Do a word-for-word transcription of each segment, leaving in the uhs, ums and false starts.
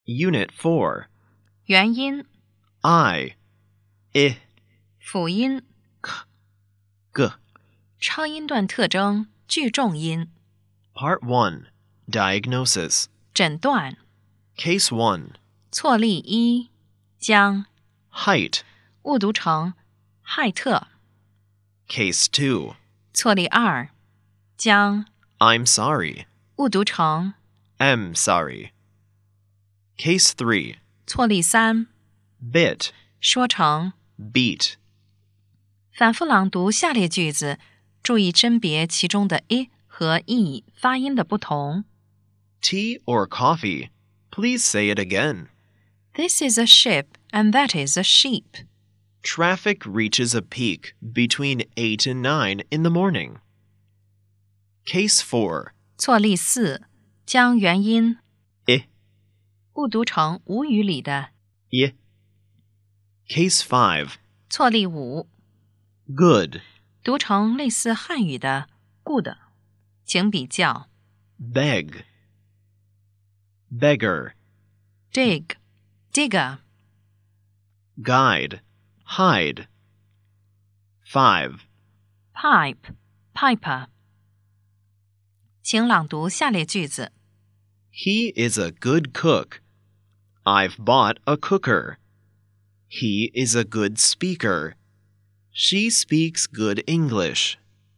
Unit four. 元音 I, I, 辅音 G. 超音段特征句重音 Part one. Diagnosis. 诊断 Case one. 错例一将 Height. 误读成亥特 Case two. 错例二将 I'm sorry. 误读成 Am sorry. Case three. 错例三 Bit. 说成 Beat. 反复朗读下列句子，注意甄别其中的 i 和 e 发音的不同。 Tea or coffee? Please say it again. This is a ship and that is a sheep. Traffic reaches a peak between eight and nine in the morning. Case four. 错例四将元音 I, 误读成无语里的 I. Case five. 错例五 Good. 读成类似汉语的 good， 请比较 Beg. Beggar. dig, digger, Guide. Hide. Five. pipe, piper。请朗读下列句子。 He is a good cook. I've bought a cooker. He is a good speaker. She speaks good English.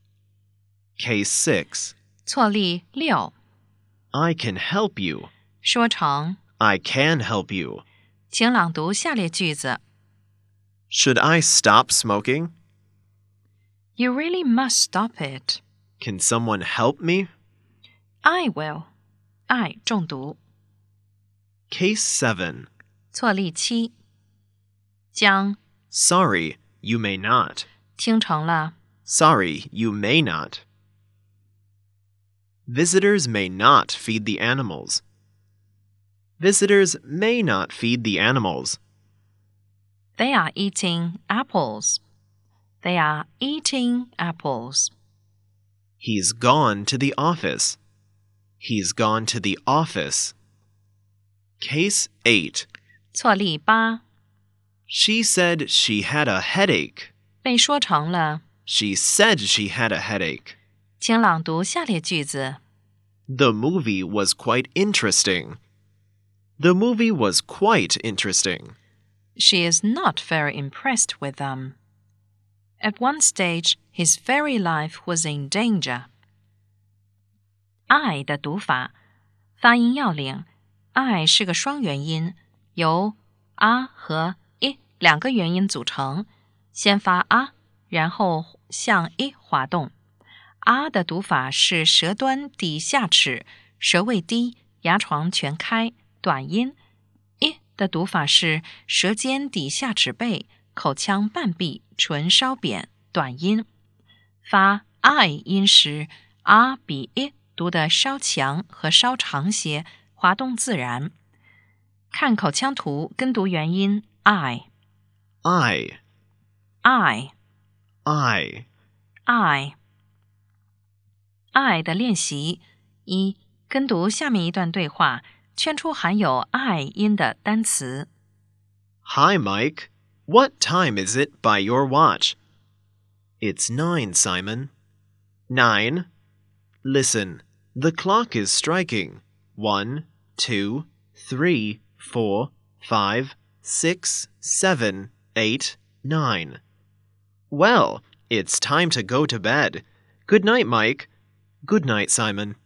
Case six. 错例六 I can help you. 说成 I can help you. 请朗读下列句子。 Should I stop smoking? You really must stop it. Can someone help me? I will. I 重读。 Case seven. 错例七将 Sorry, you may not. 听成了 Sorry, you may not. Visitors may not feed the animals. Visitors may not feed the animals. They are eating apples. They are eating apples. He's gone to the office. He's gone to the office. Case eight. 错例八 She said she had a headache. 被说成了 She said she had a headache. 请朗读下列句子。 The movie was quite interesting. The movie was quite interesting. She is not very impressed with them. At one stage, his very life was in danger. I 的读法，发音要领 I 是个双元音，由 a 和 i 两个元音组成，先发 a， 然后向 i 滑动。a 的读法是舌端抵下齿，舌位低，牙床全开，短音。i 的读法是舌尖抵下齿背，口腔半闭，唇稍扁，短音。发 I 音时 a 比 i 读得稍强和稍长些，滑动自然。看口腔图跟读元音 I I, I I. I I 的练习一，跟读下面一段对话，圈出含有 I 音的单词。 Hi, Mike. What time is it by your watch? It's nine, Simon. Nine? Listen, the clock is striking. One, two, three, four, five, six, seven, eight, nine. Well, it's time to go to bed. Good night, Mike. Good night, Simon.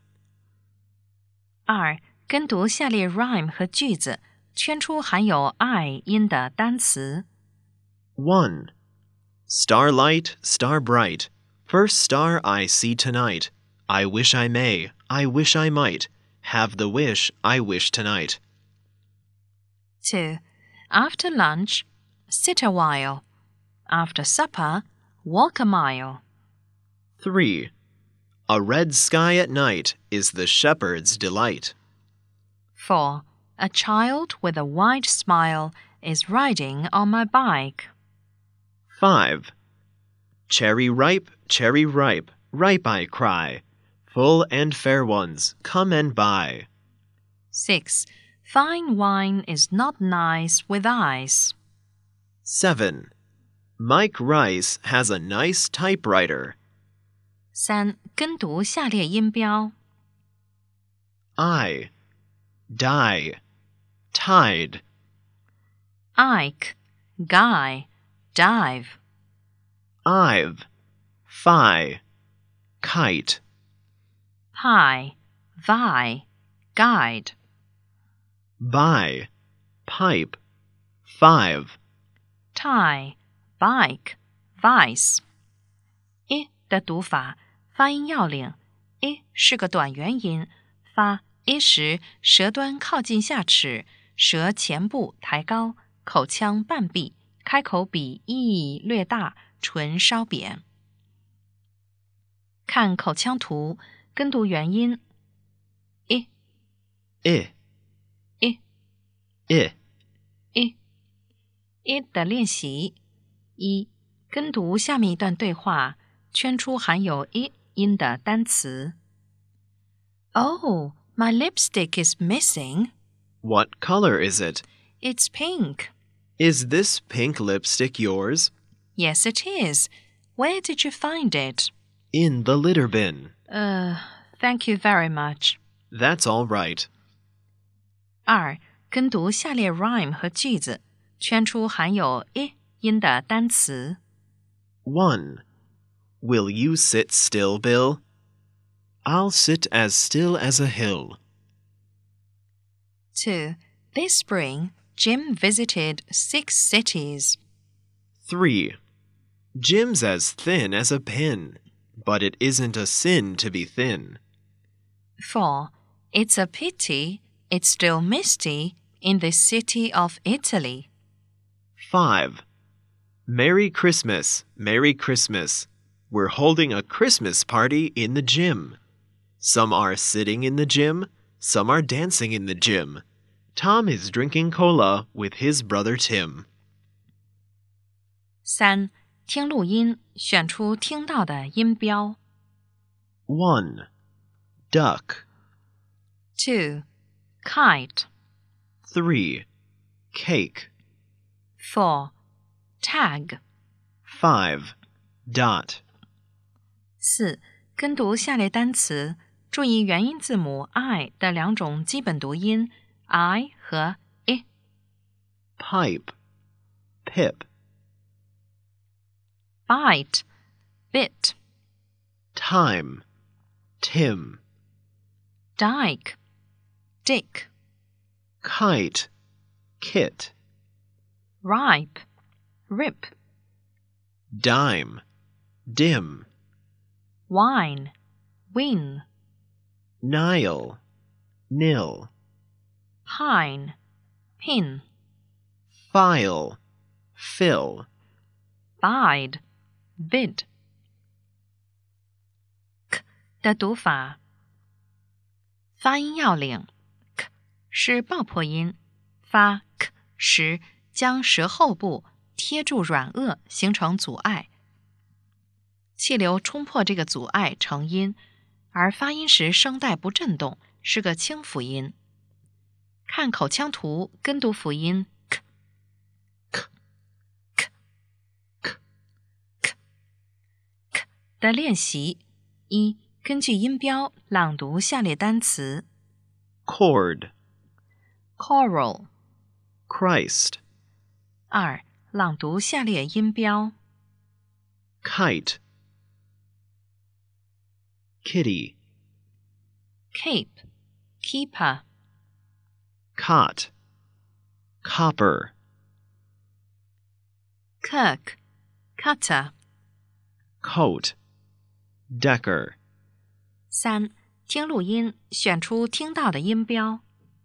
二，跟读下列 rhyme 和句子，圈出含有 I 音的单词。 One. Starlight, star bright. First star I see tonight. I wish I may, I wish I might. Have the wish I wish tonight. Two, after lunch, sit a while. After supper, walk a mile. Three. A red sky at night is the shepherd's delight. Four, a child with a wide smile is riding on my bike. Five. Cherry ripe, cherry ripe, ripe I cry. Full and fair ones, come and buy. Six, Fine wine is not nice with ice. seven. Mike Rice has a nice typewriter. 三、跟读下列音标 I, die, tide. Ike, guy, dive. Ive, phi, kite. Pie, vi, guide. Buy, pipe, five. Tie, bike, vice. I 的读法，发音要领 I 是个短元音，发 I 时舌端靠近下齿，舌前部抬高，口腔半闭，开口比 E 略大，唇稍扁。看口腔图，跟读元音 I I, I I. I I 的练习一，跟读下面一段对话，圈出含有 I 音的单词。Oh, my lipstick is missing. What color is it? It's pink. Is this pink lipstick yours? Yes, it is. Where did you find it? In the litter bin. Uh, thank you very much. That's all right. 二，跟读下列 rhyme 和句子，圈出含有 I 音的单词。 one. Will you sit still, Bill? I'll sit as still as a hill. two. This spring, Jim visited six cities. three. Jim's as thin as a pin, but it isn't a sin to be thin. four. It's a pity it's still misty in the city of Italy. five. Merry Christmas, Merry Christmas. We're holding a Christmas party in the gym. Some are sitting in the gym, some are dancing in the gym. Tom is drinking cola with his brother Tim. 三、听录音，选出听到的音标。 one. Duck. two. Kite. three. Cake. four. Tag. five. Dot. 四、跟读下列单词，注意元音字母 I 的两种基本读音 I 和 I。 Pipe. Pip. Bite. Bit. Time. Tim. Dike. Dick. Kite. Kit. Ripe. Rip. Dime. Dim. Wine. Win. Nile. Nil. Pine. Pin. File. Fill. Bide. Bid. K 的读法，发音要领 K 是爆破音，发 K 时将舌后部贴住软腭，形成阻碍，气流冲破这个阻碍成音，而发音时声带不振动，是个清辅音。看口腔图，跟读辅音 K K K K K K 的练习。一、根据音标朗读下列单词。 Cord. Coral。 Christ. 二、朗读下列音标。 Kite. Kitty. Cape. Keeper. Cot. Copper. Kirk. Cutter. Coat. Decker. 三、听录音，选出听到的音标。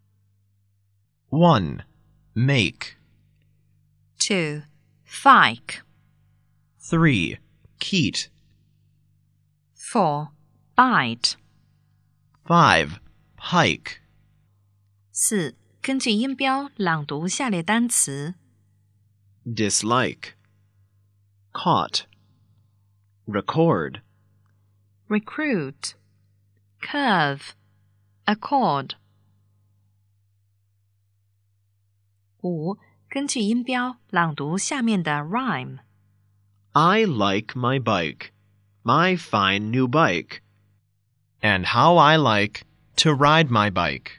one. Make. two. Fike. three. Keat. four. Bite. five. Pike. 四、根据音标朗读下列单词。 Dislike. Caught. Record. Recruit. Curve. Accord. 五，根据音标朗读下面的 rhyme。 I like my bike, my fine new bike. And how I like to ride my bike.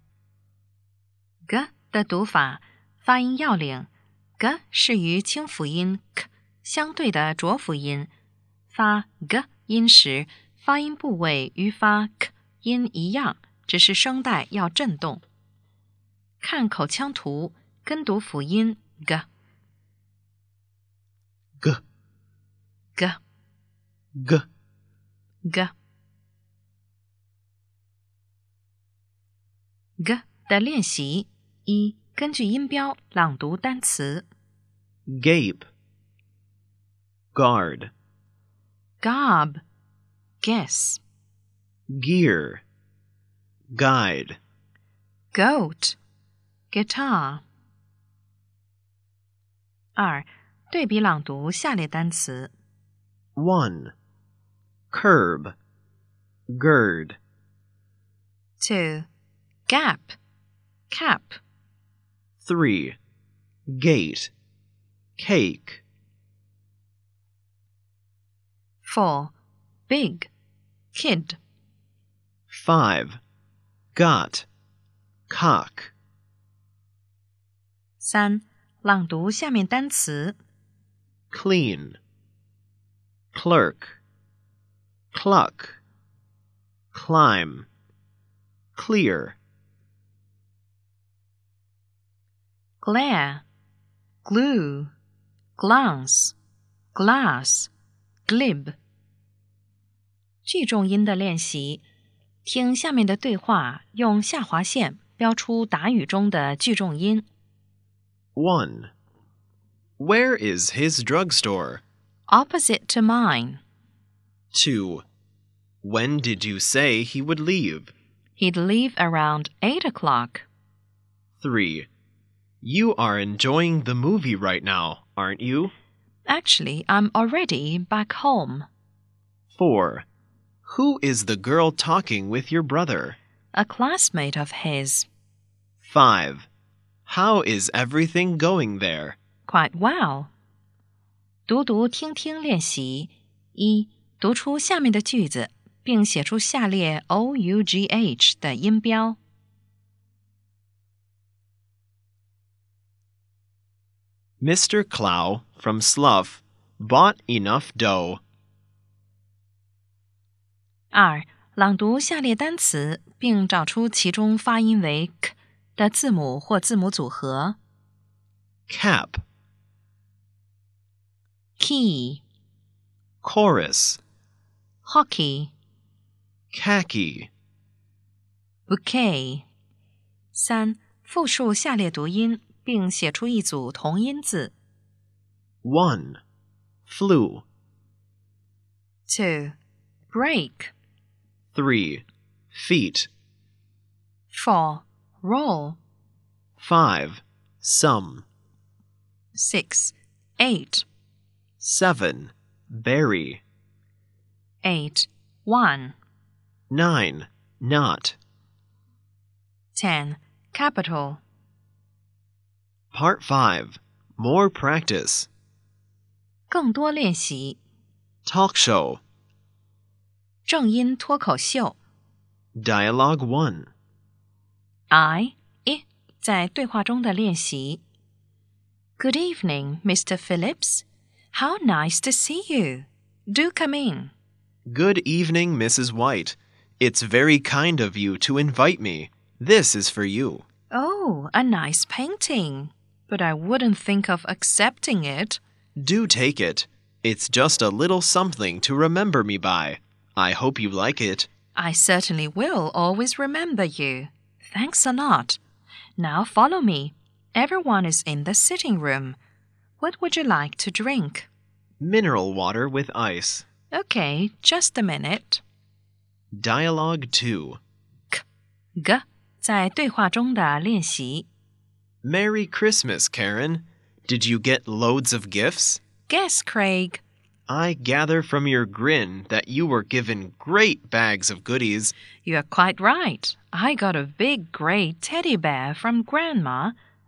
g 的读法，发音要领。g 是与清辅音 k 相对的浊辅音，发 g 音时，发音部位与发 k 音一样，只是声带要震动。看口腔图，跟读辅音 g G, g G. g g 的练习。一，根据音标朗读单词。 Gape, guard, gob, guess, gear, guide. goat, guitar。 二，对比朗读下列单词。 One, curb, gird. two, gap, cap. Three, gate, cake. four, big, kid. Five, got, cock. 三，朗读下面单词。 Clean, clerk, cluck, climb, clear. glare, glue, glance, glass, glib。 句重音的练习，听下面的对话，用下划线标出答语中的句重音。 One, where is his drugstore? Opposite to mine. Two, when did you say he would leave? He'd leave around eight o'clock. Three, you are enjoying the movie right now, aren't you? Actually, I'm already back home. Four, who is the girl talking with your brother? A classmate of his. Five, how is everything going there? Quite well. 读读听听练习。一，读出下面的句子，并写出下列 O U G H 的音标。 Mister Clow from Slough bought enough dough. 二，朗读下列单词，并找出其中发音为 k 的字母或字母组合。 Cap, key, chorus, hockey, khaki. bouquet。三，复述下列读音，并写出一组同音字。 One, flew. two, break. Three, feet. four, roll. Five, some. six, eight. Seven, berry. eight, one. Nine, not. ten, capital. Part five, more practice. 更多练习。 Talk show. 正音脱口秀。 Dialogue one. I, I 在对话中的练习。 Good evening, Mister Phillips. How nice to see you. Do come in. Good evening, Missus White. It's very kind of you to invite me. This is for you. Oh, a nice painting. But I wouldn't think of accepting it. Do take it. It's just a little something to remember me by. I hope you like it. I certainly will always remember you. Thanks a lot. Now follow me. Everyone is in the sitting room. What would you like to drink? Mineral water with ice. Okay, just a minute. Dialogue two. G 在对话中的练习。 Merry Christmas, Karen. Did you get loads of gifts? Guess, Craig. I gather from your grin that you were given great bags of goodies. You're quite right. I got a big gray teddy bear from Grandma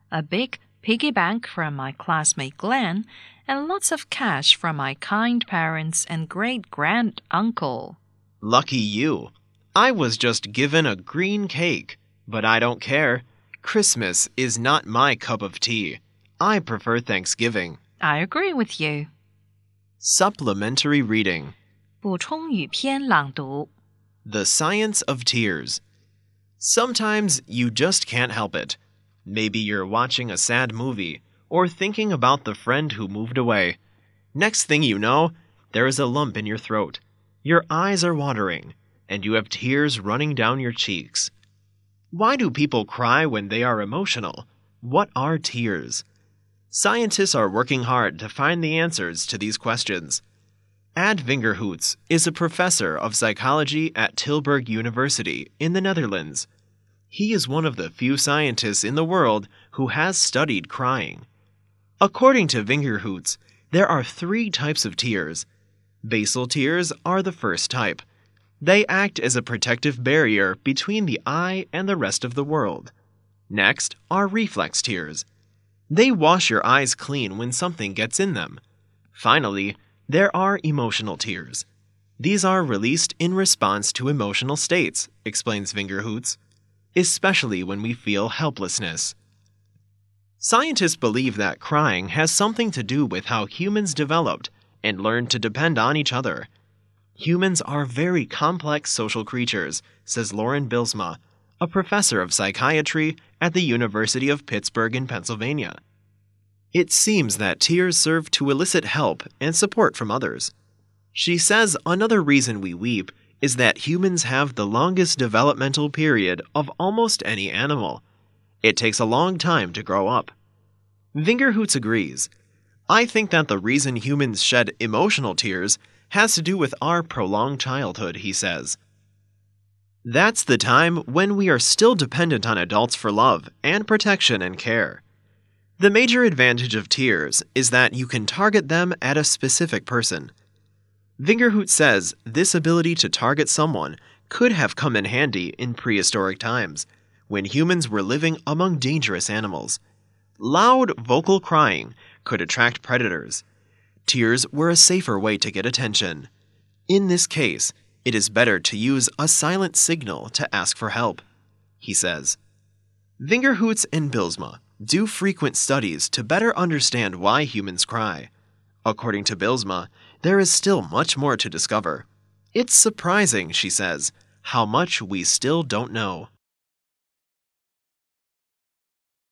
a big piggy bank from my classmate Glenn, and lots of cash from my kind parents and great-grand-uncle. Lucky you. I was just given a green cake, but I don't care. Christmas is not my cup of tea. I prefer Thanksgiving. I agree with you. Supplementary reading. 补充语篇朗读 The Science of Tears. Sometimes you just can't help it. Maybe you're watching a sad movie or thinking about the friend who moved away. Next thing you know, there is a lump in your throat. Your eyes are watering, and you have tears running down your cheeks. Why do people cry when they are emotional? What are tears? Scientists are working hard to find the answers to these questions. Ad Vingerhoots is a professor of psychology at Tilburg University in the Netherlands. He is one of the few scientists in the world who has studied crying. According to Vingerhoots, there are three types of tears. Basal tears are the first type. They act as a protective barrier between the eye and the rest of the world. Next are reflex tears. They wash your eyes clean when something gets in them. Finally, there are emotional tears. These are released in response to emotional states, explains Vingerhoots, especially when we feel helplessness. Scientists believe that crying has something to do with how humans developed and learned to depend on each other. Humans are very complex social creatures, says Lauren Bilsma, a professor of psychiatry at the University of Pittsburgh in Pennsylvania. It seems that tears serve to elicit help and support from others. She says another reason we weep is that humans have the longest developmental period of almost any animal. It takes a long time to grow up. Vingerhoots agrees. I think that the reason humans shed emotional tears has to do with our prolonged childhood, he says. That's the time when we are still dependent on adults for love and protection and care. The major advantage of tears is that you can target them at a specific person. Vingerhoots says this ability to target someone could have come in handy in prehistoric times, when humans were living among dangerous animals. Loud vocal crying could attract predators. Tears were a safer way to get attention. In this case, it is better to use a silent signal to ask for help, he says. Vingerhoots and Bilsma do frequent studies to better understand why humans cry. According to Bilsma, there is still much more to discover. It's surprising, she says, how much we still don't know.